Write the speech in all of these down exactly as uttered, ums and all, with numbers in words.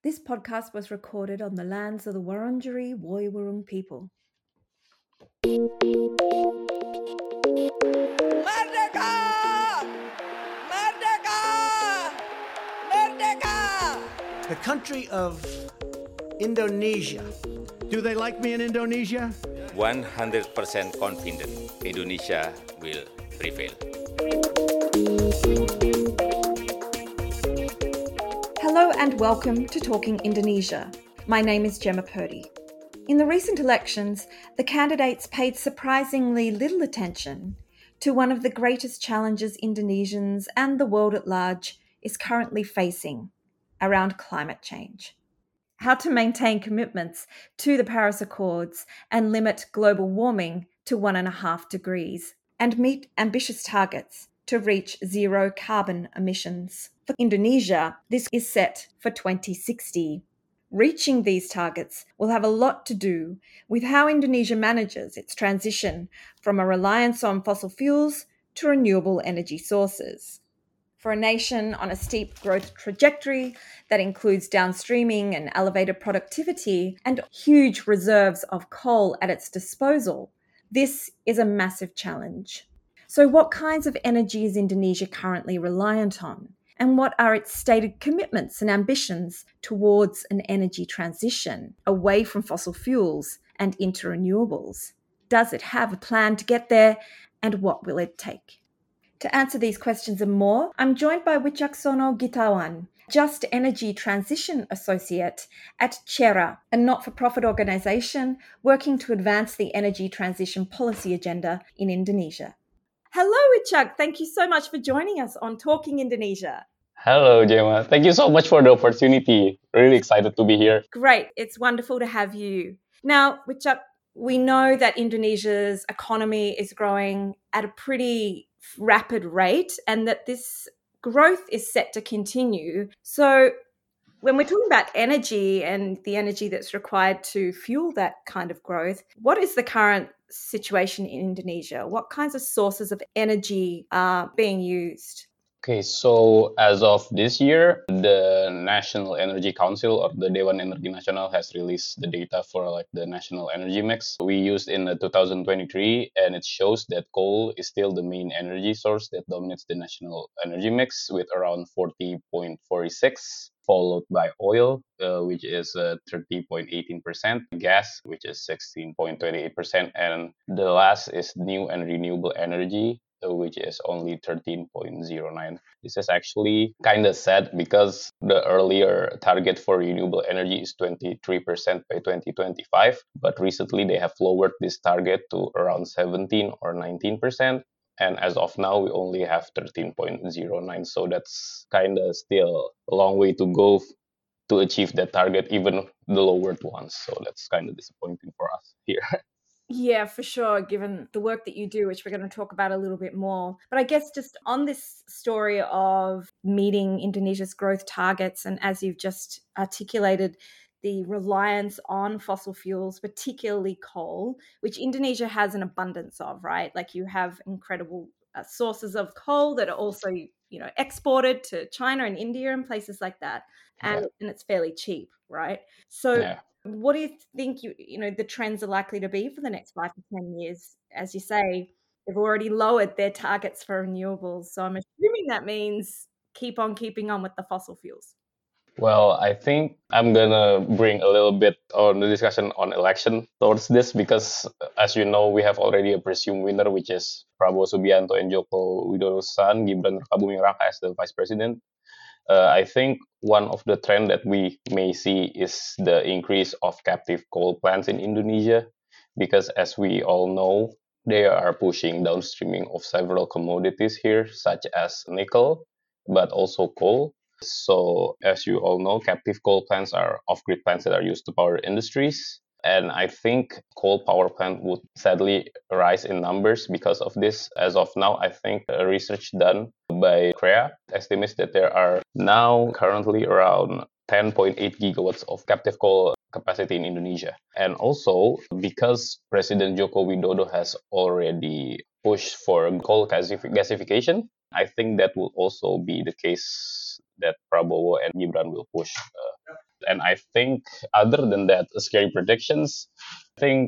This podcast was recorded on the lands of the Wurundjeri Woiwurrung people. Merdeka! Merdeka! Merdeka! The country of Indonesia. Do they like me in Indonesia? one hundred percent confident Indonesia will prevail. Hello and welcome to Talking Indonesia. My name is Gemma Purdy. In the recent elections, the candidates paid surprisingly little attention to one of the greatest challenges Indonesians and the world at large is currently facing around climate change. How to maintain commitments to the Paris Accords and limit global warming to one and a half degrees and meet ambitious targets to reach zero carbon emissions. For Indonesia, this is set for twenty sixty. Reaching these targets will have a lot to do with how Indonesia manages its transition from a reliance on fossil fuels to renewable energy sources. For a nation on a steep growth trajectory that includes downstreaming and elevated productivity and huge reserves of coal at its disposal, this is a massive challenge. So what kinds of energy is Indonesia currently reliant on? And what are its stated commitments and ambitions towards an energy transition away from fossil fuels and into renewables? Does it have a plan to get there, and what will it take? To answer these questions and more, I'm joined by Wicaksono Gitawan, Just Energy Transition Associate at CERA, a not-for-profit organisation working to advance the energy transition policy agenda in Indonesia. Hello, Wicak. Thank you so much for joining us on Talking Indonesia. Hello, Gemma. Thank you so much for the opportunity. Really excited to be here. Great. It's wonderful to have you. Now, Wicak, we know that Indonesia's economy is growing at a pretty rapid rate and that this growth is set to continue. So when we're talking about energy and the energy that's required to fuel that kind of growth, what is the current situation in Indonesia? What kinds of sources of energy are being used? Okay, so as of this year, the National Energy Council or the Dewan Energi Nasional has released the data for like the national energy mix we used in uh, two thousand twenty-three, and it shows that coal is still the main energy source that dominates the national energy mix with around forty point four six, followed by oil, uh, which is uh, thirty point one eight percent, gas, which is sixteen point two eight percent, and the last is new and renewable energy, which is only thirteen point zero nine. This is actually kind of sad because the earlier target for renewable energy is twenty-three percent by twenty twenty-five, but recently they have lowered this target to around seventeen or nineteen percent. And as of now, we only have thirteen point zero nine. So that's kind of still a long way to go to achieve that target, even the lowered ones. So that's kind of disappointing for us here. Yeah, for sure, given the work that you do, which we're going to talk about a little bit more. But I guess just on this story of meeting Indonesia's growth targets, and as you've just articulated, the reliance on fossil fuels, particularly coal, which Indonesia has an abundance of, right? Like you have incredible uh, sources of coal that are also, you know, exported to China and India and places like that. And, Yeah. and it's fairly cheap, right? So Yeah. what do you think you you know the trends are likely to be for the next five to ten years? As you say, they've already lowered their targets for renewables, so I'm assuming that means keep on keeping on with the fossil fuels. Well, I think I'm gonna bring a little bit on the discussion on election towards this because, as you know, we have already a presumed winner, which is Prabowo Subianto and Joko Widodo's son, Gibran Rakabuming Raka, as the vice president. Uh, I think one of the trend that we may see is the increase of captive coal plants in Indonesia, because as we all know, they are pushing downstreaming of several commodities here, such as nickel, but also coal. So as you all know, captive coal plants are off-grid plants that are used to power industries. And I think coal power plant would sadly rise in numbers because of this. As of now, I think a research done by C R E A estimates that there are now currently around ten point eight gigawatts of captive coal capacity in Indonesia. And also because President Joko Widodo has already pushed for coal gasification, I think that will also be the case that Prabowo and Gibran will push uh, And I think other than that, scary predictions, I think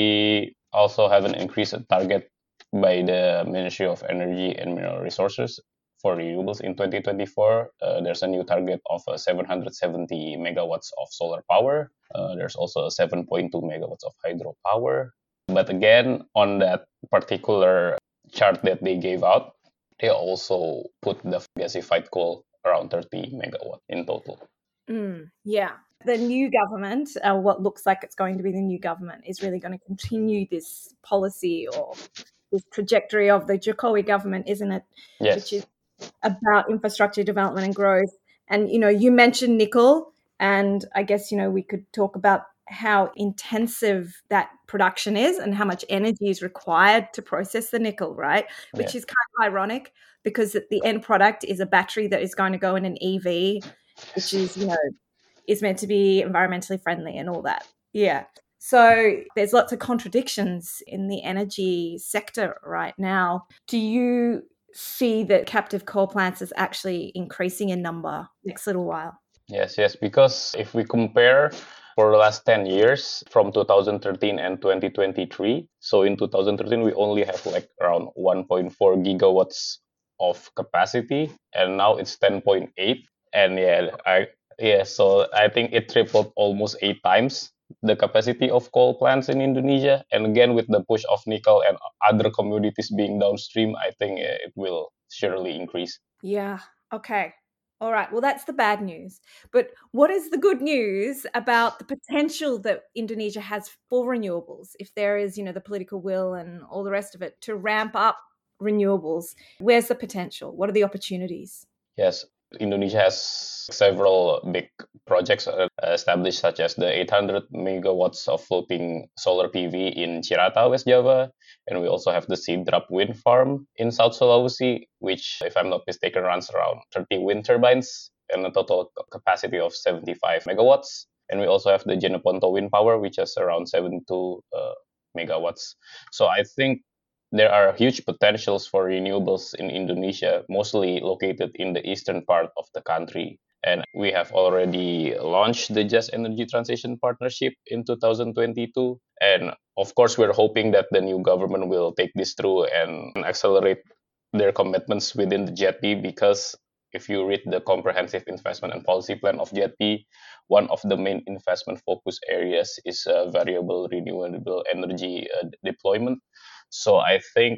we also have an increased target by the Ministry of Energy and Mineral Resources for renewables in twenty twenty-four. Uh, there's a new target of uh, seven hundred seventy megawatts of solar power. Uh, there's also seven point two megawatts of hydropower. But again, on that particular chart that they gave out, they also put the gasified coal around thirty megawatt in total. Mm, yeah. The new government, uh, what looks like it's going to be the new government, is really going to continue this policy or this trajectory of the Jokowi government, isn't it? Yes. Which is about infrastructure development and growth. And, you know, you mentioned nickel, and I guess, you know, we could talk about how intensive that production is and how much energy is required to process the nickel, right? Which Yeah. is kind of ironic because the end product is a battery that is going to go in an E V, which is, you know, is meant to be environmentally friendly and all that. Yeah. So there's lots of contradictions in the energy sector right now. Do you see that captive coal plants is actually increasing in number next little while? Yes, yes, because if we compare for the last ten years from two thousand thirteen and twenty twenty-three, so in two thousand thirteen we only have like around one point four gigawatts of capacity, and now it's ten point eight. And yeah, I yeah, so I think it tripled almost eight times the capacity of coal plants in Indonesia. And again, with the push of nickel and other commodities being downstream, I think uh, it will surely increase. Yeah. Okay. All right. Well, that's the bad news. But what is the good news about the potential that Indonesia has for renewables? If there is, you know, the political will and all the rest of it to ramp up renewables, where's the potential? What are the opportunities? Yes, Indonesia has several big projects uh, established, such as the eight hundred megawatts of floating solar P V in Cirata, West Java. And we also have the Sidrap wind farm in South Sulawesi, which, if I'm not mistaken, runs around thirty wind turbines and a total capacity of seventy-five megawatts. And we also have the Jeneponto wind power, which has around seventy-two uh, megawatts. So I think there are huge potentials for renewables in Indonesia, mostly located in the eastern part of the country. And we have already launched the Just Energy Transition Partnership in two thousand twenty-two. And of course, we're hoping that the new government will take this through and accelerate their commitments within the J E T P, because if you read the Comprehensive Investment and Policy Plan of J E T P, one of the main investment focus areas is uh, variable renewable energy uh, deployment. So I think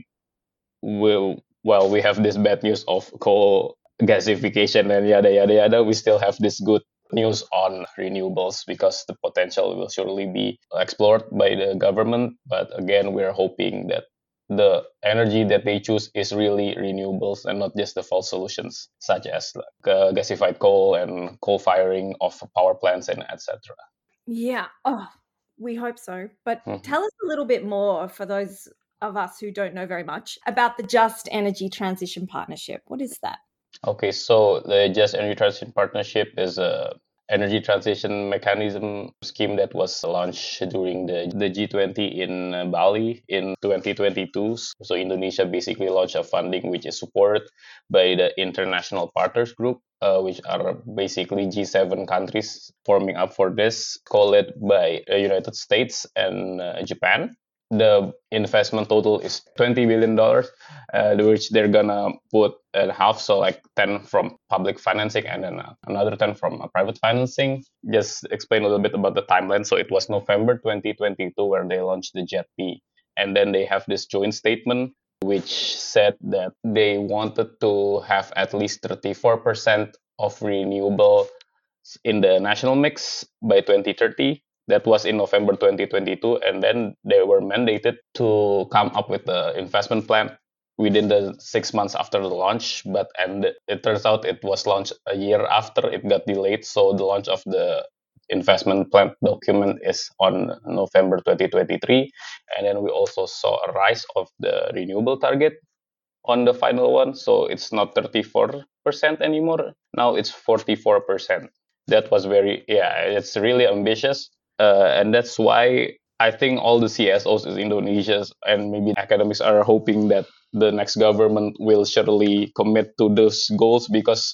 we'll, while we have this bad news of coal gasification and yada, yada, yada, we still have this good news on renewables, because the potential will surely be explored by the government. But again, we're hoping that the energy that they choose is really renewables and not just the false solutions, such as like, uh, gasified coal and coal firing of power plants and et cetera. Yeah. Oh, we hope so. But Mhm. tell us a little bit more, for those of us who don't know very much, about the Just Energy Transition Partnership. What is that? Okay, so the Just Energy Transition Partnership is a energy transition mechanism scheme that was launched during the, the G twenty in uh, Bali in twenty twenty-two. So Indonesia basically launched a funding which is supported by the International Partners Group, uh, which are basically G seven countries forming up for this, co-led by the United States and uh, Japan. The investment total is twenty billion dollars, uh, which they're gonna put in half, so like ten from public financing and then uh, another ten from uh, private financing. Just explain a little bit about the timeline. So it was November twenty twenty-two where they launched the J E T P, and then they have this joint statement which said that they wanted to have at least thirty-four percent of renewable in the national mix by twenty thirty. That was in November twenty twenty-two, and then they were mandated to come up with the investment plan within the six months after the launch. But and it turns out it was launched a year after. It got delayed, so the launch of the investment plan document is on November twenty twenty-three, and then we also saw a rise of the renewable target on the final one. So it's not thirty-four percent anymore. Now it's forty-four percent. That was very, yeah, it's really ambitious. Uh, and that's why I think all the C S Os in Indonesia and maybe academics are hoping that the next government will surely commit to those goals, because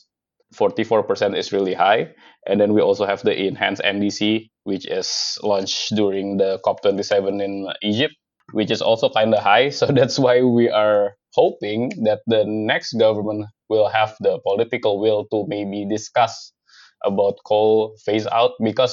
forty-four percent is really high. And then we also have the enhanced N D C, which is launched during the COP twenty-seven in Egypt, which is also kind of high. So that's why we are hoping that the next government will have the political will to maybe discuss about coal phase out, because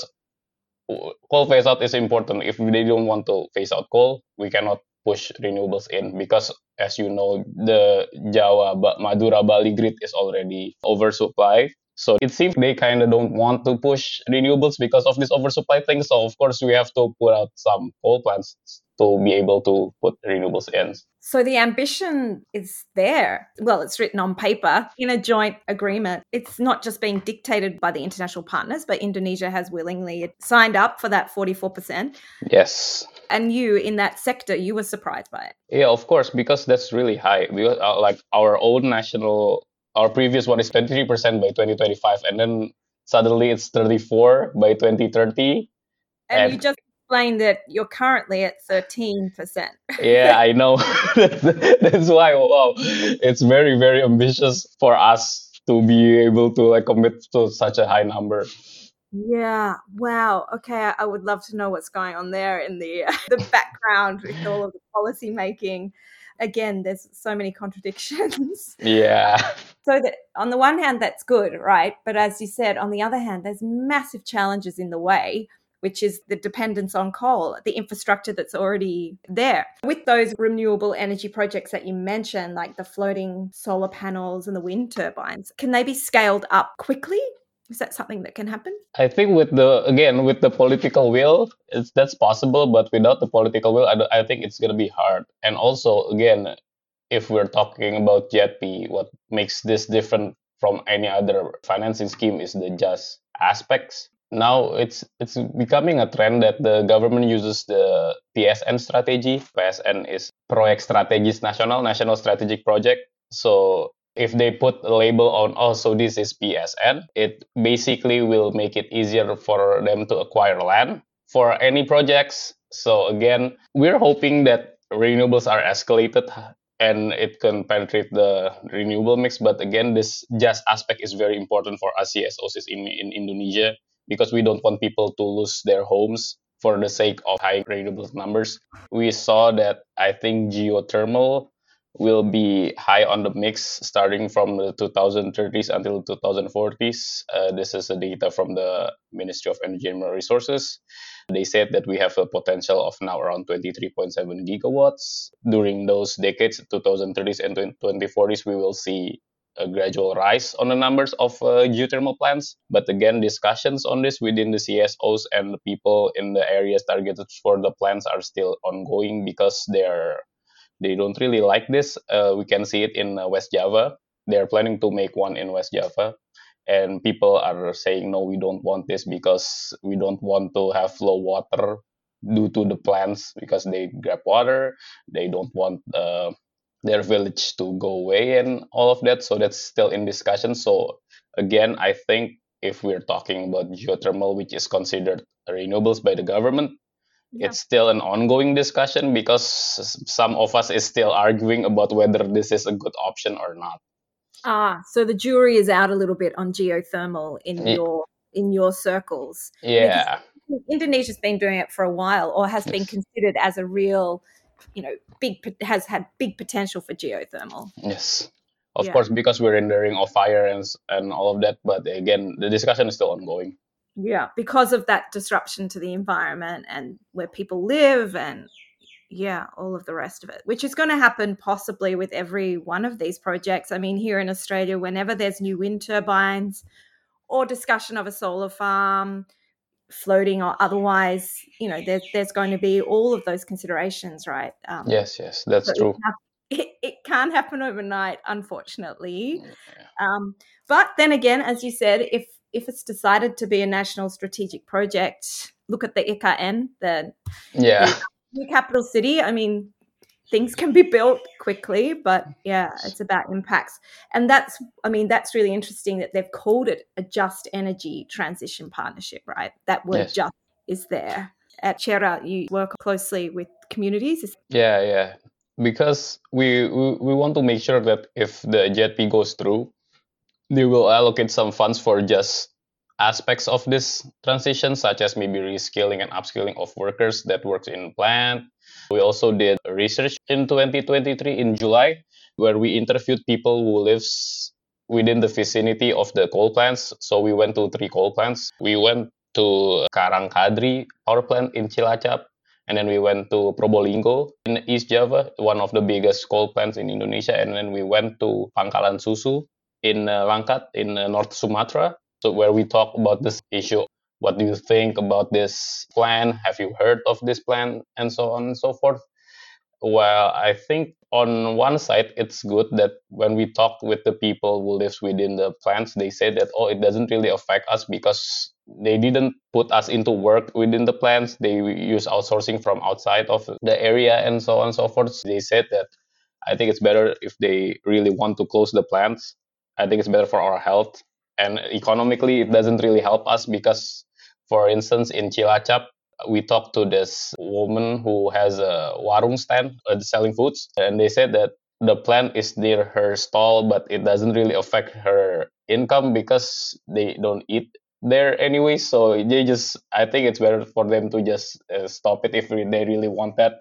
coal phase out is important. If they don't want to phase out coal, we cannot push renewables in, because as you know, the Jawa, Ba- Madura, Bali grid is already oversupply. So it seems they kind of don't want to push renewables because of this oversupply thing. So of course we have to put out some coal plants to be able to put renewables in. So the ambition is there. Well, it's written on paper in a joint agreement. It's not just being dictated by the international partners, but Indonesia has willingly signed up for that forty-four percent. Yes. And you, in that sector, you were surprised by it. Yeah, of course, because that's really high. Because uh, like our own national, our previous one is twenty-three percent by twenty twenty-five, and then suddenly it's thirty-four by twenty thirty. And, And- you just explained that you're currently at thirteen percent. Yeah, I know. That's why, wow, it's very, very ambitious for us to be able to like commit to such a high number. Yeah. Wow. Okay. I would love to know what's going on there in the uh, the background with all of the policy making. Again, there's so many contradictions. Yeah. So that on the one hand, that's good, right? But as you said, on the other hand, there's massive challenges in the way, which is the dependence on coal, the infrastructure that's already there. With those renewable energy projects that you mentioned, like the floating solar panels and the wind turbines, can they be scaled up quickly? Is that something that can happen? I think with the, again, with the political will, it's, that's possible, but without the political will, I, don't- I think it's going to be hard. And also, again, if we're talking about J E T P, what makes this different from any other financing scheme is the just aspects. Now it's it's becoming a trend that the government uses the P S N strategy. P S N is Proyek Strategis Nasional, National Strategic Project. So if they put a label on, oh, so this is P S N, it basically will make it easier for them to acquire land for any projects. So again, we're hoping that renewables are escalated and it can penetrate the renewable mix. But again, this just aspect is very important for us C S Os in, in Indonesia, because we don't want people to lose their homes for the sake of high renewables numbers. We saw that I think geothermal will be high on the mix starting from the twenty thirties until twenty forties. Uh, this is the data from the Ministry of Energy and Mineral Resources. They said that we have a potential of now around twenty-three point seven gigawatts. During those decades, twenty thirties and twenty forties, we will see a gradual rise on the numbers of uh, geothermal plants. But again, discussions on this within the C S Os and the people in the areas targeted for the plants are still ongoing, because they're they don't really like this. Uh, we can see it in uh, West Java. They're planning to make one in West Java. And people are saying, no, we don't want this because we don't want to have low water due to the plants, because they grab water. They don't want uh, their village to go away and all of that. So that's still in discussion. So again, I think if we're talking about geothermal, which is considered renewables by the government, Yeah. it's still an ongoing discussion, because some of us is still arguing about whether this is a good option or not. Ah, so the jury is out a little bit on geothermal in Ye- your in your circles. Yeah. Indonesia's been doing it for a while, or has been Yes. considered as a real, you know, big pot- has had big potential for geothermal. Yes. Of Yeah. course, because we're in the ring of fire and s- and all of that. But again, the discussion is still ongoing. Yeah, because of that disruption to the environment and where people live, and yeah, all of the rest of it, which is going to happen possibly with every one of these projects. I mean, here in Australia, whenever there's new wind turbines or discussion of a solar farm, floating or otherwise, you know, there's there's going to be all of those considerations, right? Um, Yes, yes, that's so it, true. can't- it, it can't happen overnight, unfortunately. Yeah. Um, but then again, as you said, if if it's decided to be a national strategic project, look at the I K N, the Yeah. new capital city. I mean, things can be built quickly, but yeah, it's about impacts. And that's, I mean, that's really interesting that they've called it a just energy transition partnership, right? That word Yes. just is there. At Chera, you work closely with communities. Is- Yeah, yeah. Because we, we we want to make sure that if the J E T P goes through, they will allocate some funds for just aspects of this transition, such as maybe reskilling and upskilling of workers that works in plant. We also did research in twenty twenty-three in July, where we interviewed people who lives within the vicinity of the coal plants. So we went to three coal plants. We went to Karangkadri power plant in Cilacap, and then we went to Probolinggo in East Java, one of the biggest coal plants in Indonesia, and then we went to Pangkalan Susu in uh, Langkat in uh, North Sumatra. So where we talk about this issue, what do you think about this plan? Have you heard of this plan? And so on and so forth. Well, I think on one side, it's good that when we talk with the people who lives within the plants, they say that, oh, it doesn't really affect us because they didn't put us into work within the plants. They use outsourcing from outside of the area and so on and so forth. They said that I think it's better if they really want to close the plants. I think it's better for our health. And economically, it doesn't really help us because, for instance, in Cilacap, we talked to this woman who has a warung stand uh, selling foods, and they said that the plant is near her stall, but it doesn't really affect her income because they don't eat there anyway. So they just, I think it's better for them to just uh, stop it if they really want that.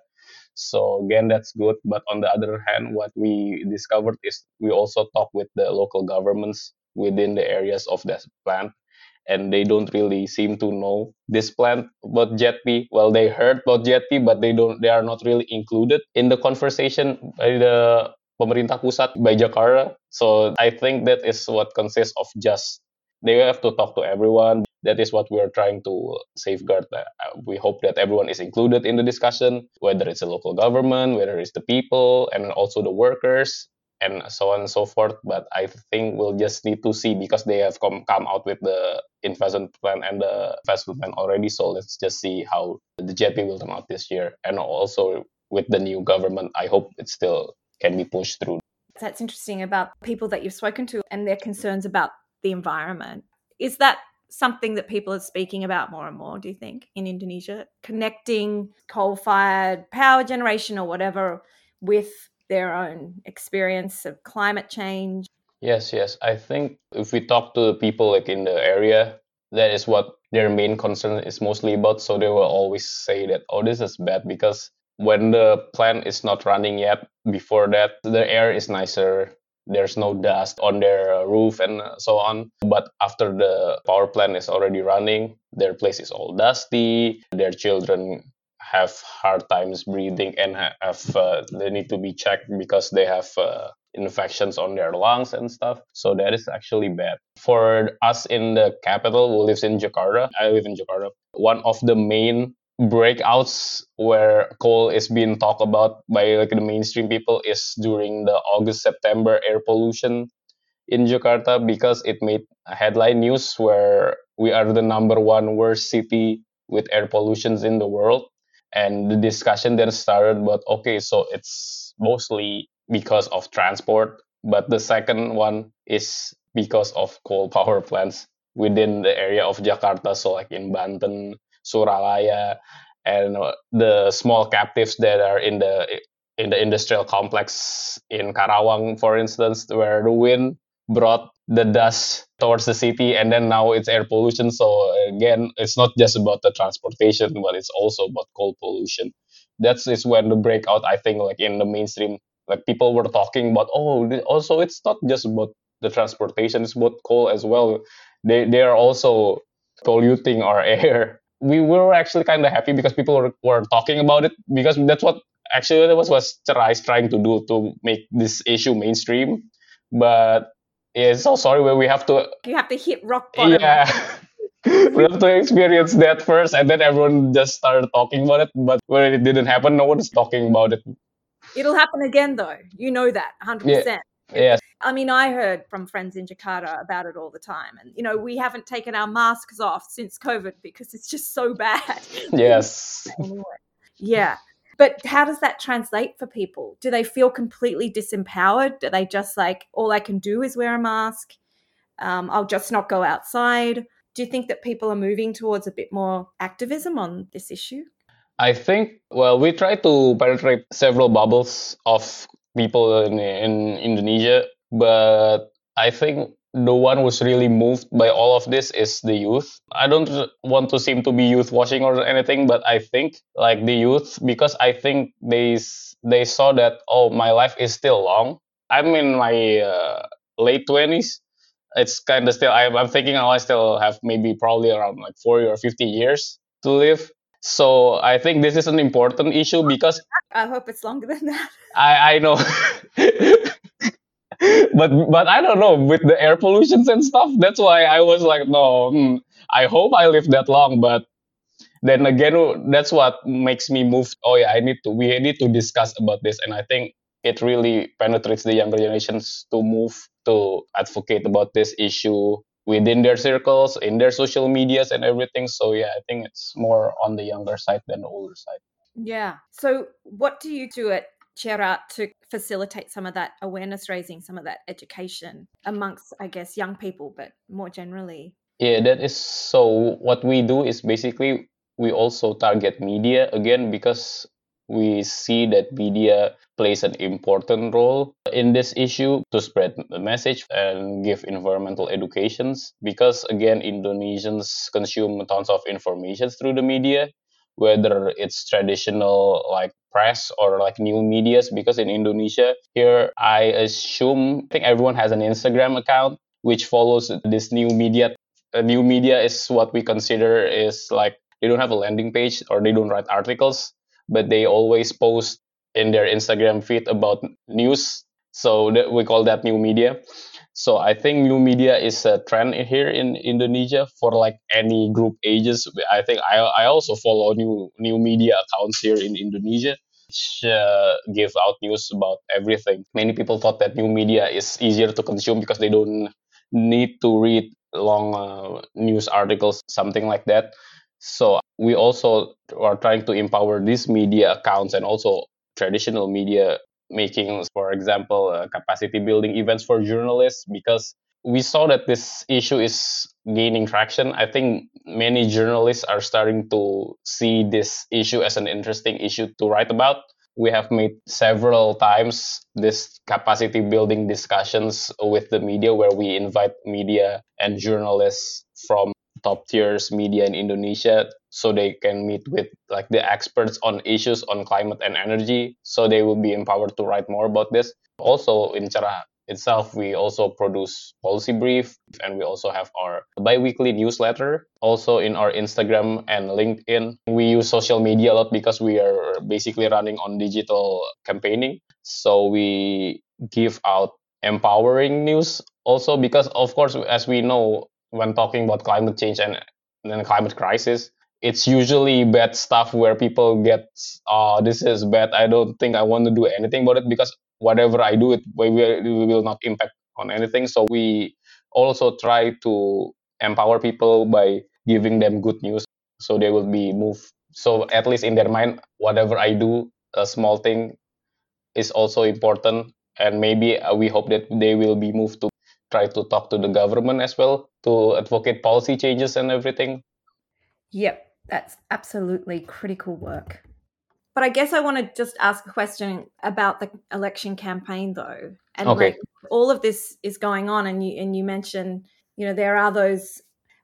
So again, that's good. But on the other hand, what we discovered is we also talk with the local governments within the areas of that plant, and they don't really seem to know this plan about JETP. Well, they heard about JETP, but they don't. They are not really included in the conversation by the pemerintah pusat, by Jakarta. So I think that is what consists of just they have to talk to everyone. That is what we are trying to safeguard. Uh, We hope that everyone is included in the discussion, whether it's the local government, whether it's the people, and also the workers, and so on and so forth. But I think we'll just need to see because they have come, come out with the investment plan and the investment plan already. So let's just see how the JETP will turn out this year. And also with the new government, I hope it still can be pushed through. That's interesting about people that you've spoken to and their concerns about the environment. Is that something that people are speaking about more and more, do you think, in Indonesia? Connecting coal-fired power generation or whatever with their own experience of climate change? Yes, yes. I think if we talk to the people like in the area, that is what their main concern is mostly about. So they will always say that, oh, this is bad because when the plant is not running yet, before that, the air is nicer. There's no dust on their roof and so on. But after the power plant is already running, their place is all dusty. Their children have hard times breathing and have uh, they need to be checked because they have uh, infections on their lungs and stuff. So that is actually bad. For us in the capital who lives in Jakarta, I live in Jakarta, one of the main breakouts where coal is being talked about by like the mainstream people is during the August September air pollution in Jakarta because it made headline news where we are the number one worst city with air pollutions in the world. And the discussion then started about, okay, so it's mostly because of transport, but the second one is because of coal power plants within the area of Jakarta. So like in Banten, Suralaya, and the small captives that are in the in the industrial complex in Karawang, for instance, where the wind brought the dust towards the city, and then now it's air pollution. So again, it's not just about the transportation, but it's also about coal pollution. That's is when the breakout, I think, like in the mainstream, like people were talking about, oh, also it's not just about the transportation, it's about coal as well. They they are also polluting our air. We were actually kind of happy because people were, were talking about it because that's what actually that was what Cerai is trying to do to make this issue mainstream. But yeah, so sorry, where we have to. You have to hit rock bottom. Yeah. We have to experience that first, and then everyone just started talking about it. But when it didn't happen, no one's talking about it. It'll happen again, though. You know that, one hundred percent. Yeah. Yes. I mean, I heard from friends in Jakarta about it all the time. And, you know, we haven't taken our masks off since COVID because it's just so bad. Yes. Anyway, yeah. But how does that translate for people? Do they feel completely disempowered? Do they just like, all I can do is wear a mask? Um, I'll just not go outside. Do you think that people are moving towards a bit more activism on this issue? I think, well, we try to penetrate several bubbles of people in, in Indonesia, but I think the one who's really moved by all of this is the youth. I don't want to seem to be youth washing or anything, but I think like the youth, because I think they they saw that, oh, my life is still long. I'm in my uh, late twenties. It's kind of still, I'm, I'm thinking, oh, I still have maybe probably around like forty or fifty years to live. So I think this is an important issue because I hope it's longer than that. I, I know. but but I don't know, with the air pollutions and stuff. That's why I was like, no, hmm, I hope I live that long. But then again, that's what makes me move. Oh yeah, I need to. We need to discuss about this, and I think it really penetrates the younger generations to move to advocate about this issue within their circles, in their social medias, and everything. So yeah, I think it's more on the younger side than the older side. Yeah. So what do you do at Cerat to facilitate some of that awareness raising, some of that education amongst, I guess, young people, but more generally? Yeah, that is so. What we do is basically we also target media again because we see that media plays an important role in this issue to spread the message and give environmental educations. Because again, Indonesians consume tons of information through the media, whether it's traditional like press or like new medias. Because in Indonesia here, I assume I think everyone has an Instagram account which follows this new media. A new media is what we consider is like they don't have a landing page or they don't write articles, but they always post in their Instagram feed about news. So that we call that new media. So I think new media is a trend in here in Indonesia for like any group ages. I think I I also follow new new media accounts here in Indonesia, which uh, give out news about everything. Many people thought that new media is easier to consume because they don't need to read long uh, news articles, something like that. So we also are trying to empower these media accounts and also traditional media, making, for example, uh, capacity building events for journalists, because we saw that this issue is gaining traction. I think many journalists are starting to see this issue as an interesting issue to write about. We have made several times this capacity building discussions with the media where we invite media and journalists from top tiers media in Indonesia so they can meet with like the experts on issues on climate and energy, so they will be empowered to write more about this. Also in Cerat itself, we also produce policy brief, and we also have our bi-weekly newsletter. Also in our Instagram and LinkedIn, we use social media a lot because we are basically running on digital campaigning. So we give out empowering news also because, of course, as we know, when talking about climate change and then climate crisis, it's usually bad stuff where people get, oh, this is bad, I don't think I want to do anything about it because whatever I do, it we will, we will not impact on anything. So we also try to empower people by giving them good news so they will be moved. So at least in their mind, whatever I do, a small thing is also important. And maybe uh, we hope that they will be moved to try to talk to the government as well to advocate policy changes and everything. Yep, that's absolutely critical work. But I guess I want to just ask a question about the election campaign, though. And Okay. like all of this is going on, and you and you mentioned, you know, there are those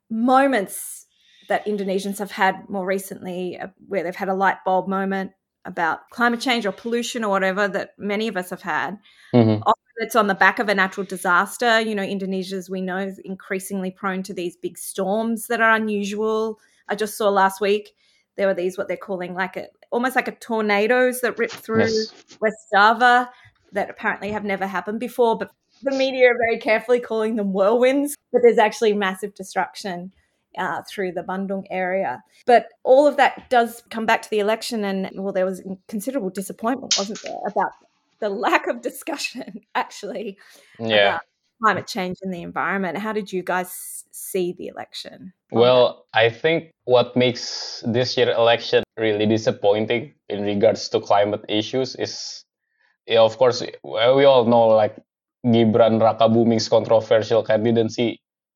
moments that Indonesians have had more recently uh, where they've had a light bulb moment about climate change or pollution or whatever that many of us have had. Mm-hmm. Often it's on the back of a natural disaster. You know, Indonesia, as we know, is increasingly prone to these big storms that are unusual. I just saw last week there were these what they're calling like a almost like a tornadoes that ripped through Yes. West Java that apparently have never happened before, but the media are very carefully calling them whirlwinds, but there's actually massive destruction uh, through the Bandung area. But all of that does come back to the election, and well, there was considerable disappointment, wasn't there, about the lack of discussion actually Yeah. about climate change and the environment. How did you guys see the election? Well, I think what makes this year election really disappointing in regards to climate issues is, yeah, of course, well, we all know like Gibran Rakabuming's controversial candidacy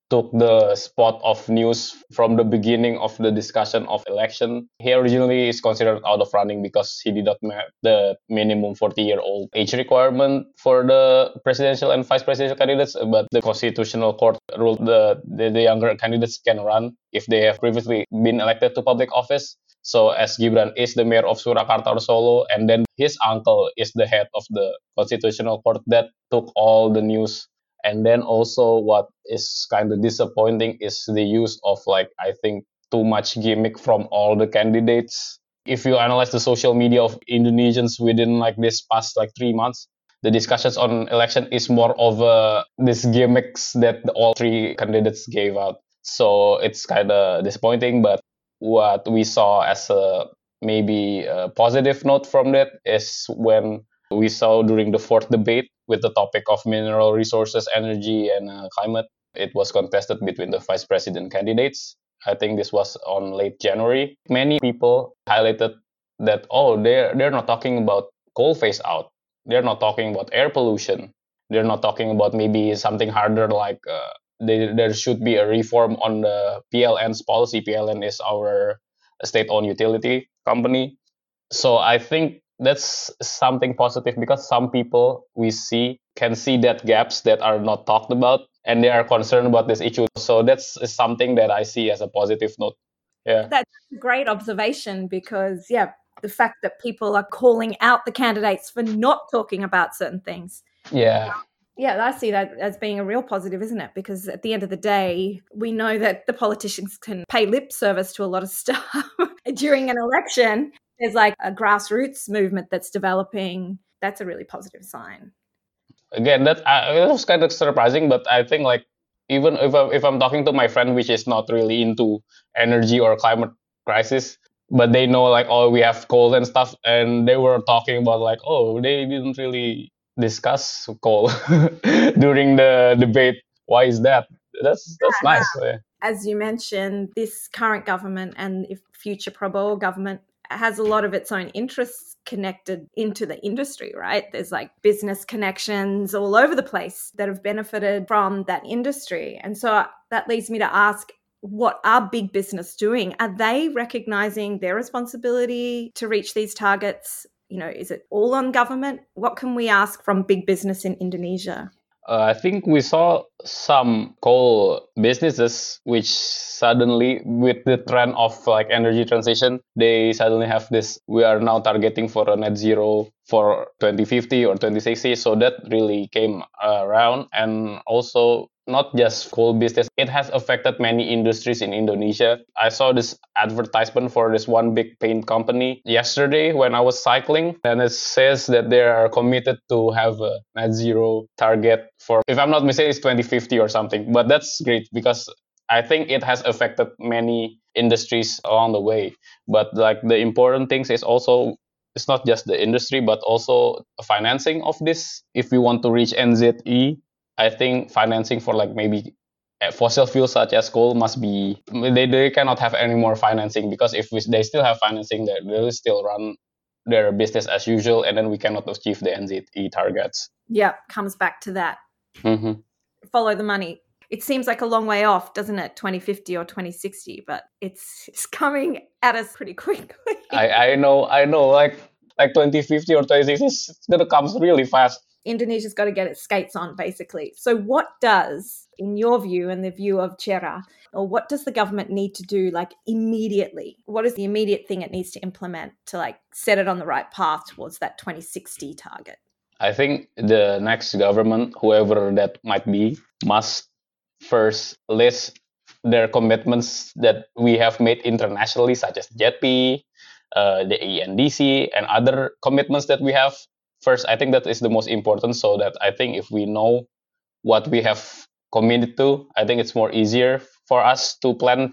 took the spot of news from the beginning of the discussion of election. He originally is considered out of running because he did not meet the minimum forty-year-old age requirement for the presidential and vice presidential candidates, but the Constitutional Court ruled the, the, the younger candidates can run if they have previously been elected to public office. So as Gibran is the mayor of Surakarta or Solo, and then his uncle is the head of the Constitutional Court, that took all the news. And then also what is kind of disappointing is the use of, like, I think too much gimmick from all the candidates. If you analyze the social media of Indonesians within like this past like three months, the discussions on election is more of uh, these gimmicks that all three candidates gave out. So it's kind of disappointing, but what we saw as a maybe a positive note from that is when we saw during the fourth debate with the topic of mineral resources, energy, and uh, climate. It was contested between the vice president candidates. I think this was on late January. Many people highlighted that, oh, they're, they're not talking about coal phase out. They're not talking about air pollution. They're not talking about maybe something harder like uh, they, there should be a reform on the P L N's policy. P L N is our state-owned utility company. So I think that's something positive because some people we see can see that gaps that are not talked about and they are concerned about this issue. So that's something that I see as a positive note. Yeah. That's a great observation because, yeah, the fact that people are calling out the candidates for not talking about certain things. Yeah. Yeah, I see that as being a real positive, isn't it? Because at the end of the day, we know that the politicians can pay lip service to a lot of stuff during an election. There's like a grassroots movement that's developing. That's a really positive sign. Again, that uh, it was kind of surprising, but I think like even if I, if I'm talking to my friend which is not really into energy or climate crisis, but they know like, oh, we have coal and stuff, and they were talking about like, oh, they didn't really discuss coal during the debate. Why is that? That's that's Yeah. nice. Yeah. As you mentioned, this current government and if future Prabowo government has a lot of its own interests connected into the industry, right? There's like business connections all over the place that have benefited from that industry. And so that leads me to ask, what are big business doing? Are they recognizing their responsibility to reach these targets? You know, is it all on government? What can we ask from big business in Indonesia? Uh, I think we saw some coal businesses which suddenly, with the trend of like energy transition, they suddenly have this, we are now targeting for a net zero for twenty fifty or twenty sixty. So that really came uh, around. And also not just coal business, it has affected many industries in Indonesia. I saw this advertisement for this one big paint company yesterday when I was cycling, and it says that they are committed to have a net zero target for, if I'm not mistaken, it's twenty fifty or something. But that's great because I think it has affected many industries along the way. But like the important things is also, it's not just the industry, but also financing of this. If we want to reach N Z E, I think financing for like maybe fossil fuels such as coal must be, they, they cannot have any more financing because if we, they still have financing, they will still run their business as usual, and then we cannot achieve the N Z E targets. Yeah, comes back to that. Mm-hmm. Follow the money. It seems like a long way off, doesn't it? twenty fifty or twenty sixty, but it's it's coming at us pretty quickly. I, I know, I know, like like twenty fifty or twenty sixty, it's gonna come really fast. Indonesia's got to get its skates on, basically. So what does, in your view and the view of Chera, or what does the government need to do like immediately? What is the immediate thing it needs to implement to like set it on the right path towards that twenty sixty target? I think the next government, whoever that might be, must first list their commitments that we have made internationally, such as J E P, uh, the E N D C, and other commitments that we have. First, I think that is the most important, so that I think if we know what we have committed to, I think it's more easier for us to plan.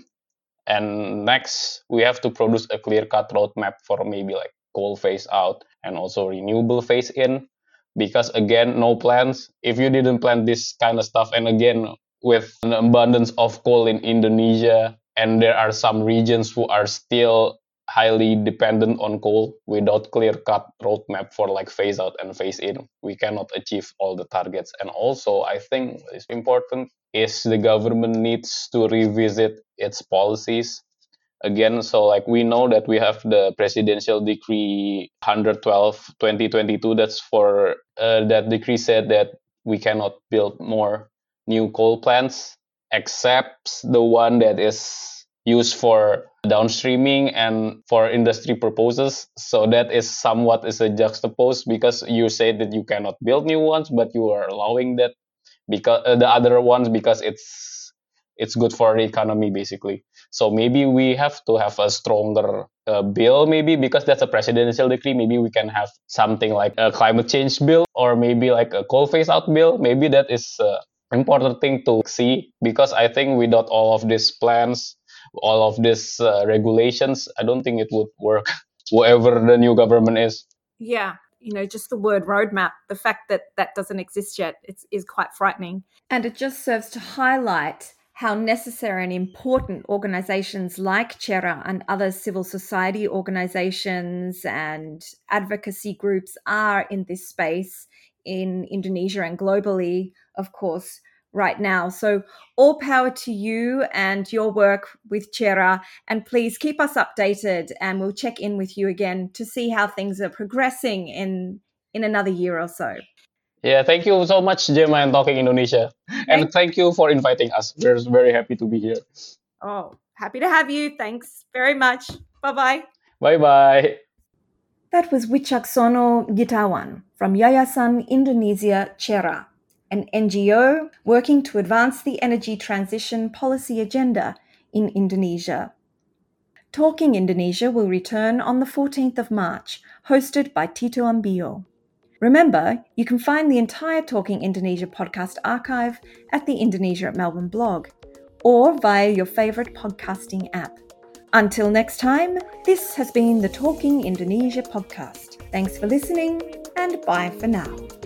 And next, we have to produce a clear-cut roadmap for maybe like coal phase out and also renewable phase in. Because again, no plans. If you didn't plan this kind of stuff, and again, with an abundance of coal in Indonesia, and there are some regions who are still highly dependent on coal, without clear-cut roadmap for like phase out and phase in, we cannot achieve all the targets. And also, I think it's important is the government needs to revisit its policies again. So like we know that we have the presidential decree one twelve twenty twenty-two. That's for uh, that decree said that we cannot build more new coal plants except the one that is used for downstreaming and for industry purposes. So that is somewhat is a juxtapose, because you say that you cannot build new ones, but you are allowing that because uh, the other ones because it's it's good for the economy basically. So maybe we have to have a stronger uh, bill, maybe because that's a presidential decree. Maybe we can have something like a climate change bill, or maybe like a coal phase out bill. Maybe that is uh, important thing to see, because I think without all of these plans, all of these uh, regulations, I don't think it would work, whoever the new government is. Yeah, you know, just the word roadmap, the fact that that doesn't exist yet, it's, is quite frightening. And it just serves to highlight how necessary and important organizations like CERA and other civil society organizations and advocacy groups are in this space in Indonesia and globally, of course, right now. So all power to you and your work with CERA, and please keep us updated, and we'll check in with you again to see how things are progressing in in another year or so. Yeah, thank you so much, Gemma, and Talking Indonesia. And thank you for inviting us. We're very happy to be here. Oh, happy to have you. Thanks very much. Bye-bye. Bye-bye. That was Wicaksono Gitawan from Yayasan Indonesia CERA, an N G O working to advance the energy transition policy agenda in Indonesia. Talking Indonesia will return on the fourteenth of March, hosted by Tito Ambio. Remember, you can find the entire Talking Indonesia podcast archive at the Indonesia at Melbourne blog, or via your favourite podcasting app. Until next time, this has been the Talking Indonesia podcast. Thanks for listening, and bye for now.